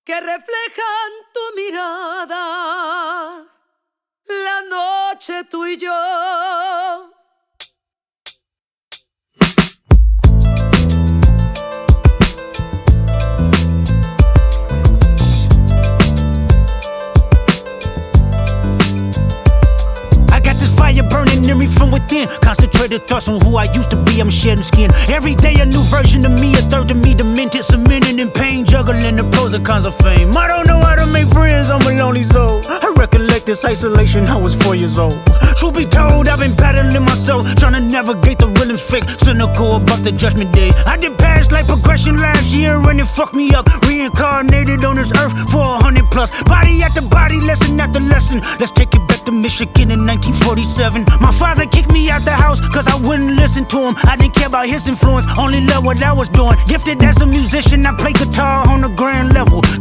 que reflejan tu mirada, la noche tú y yo. Burning in me from within. Concentrated thoughts on who I used to be. I'm shedding skin. Every day a new version of me, a third of me demented, cemented in pain, juggling the pros and cons of fame. I don't know how to make friends, I'm a lonely soul. I recollect this isolation, I was 4 years old. Truth be told, I've been battling myself, trying to navigate the real and fake, cynical about the judgment day. I did past life progression last year and it fucked me up. Reincarnated on this earth for 100 plus. Body after body, lesson after lesson. Let's take it back to Michigan in 1947. My father kicked me out the house cause I wouldn't listen to him. I didn't care about his influence, only loved what I was doing. Gifted as a musician, I play guitar on a grand level.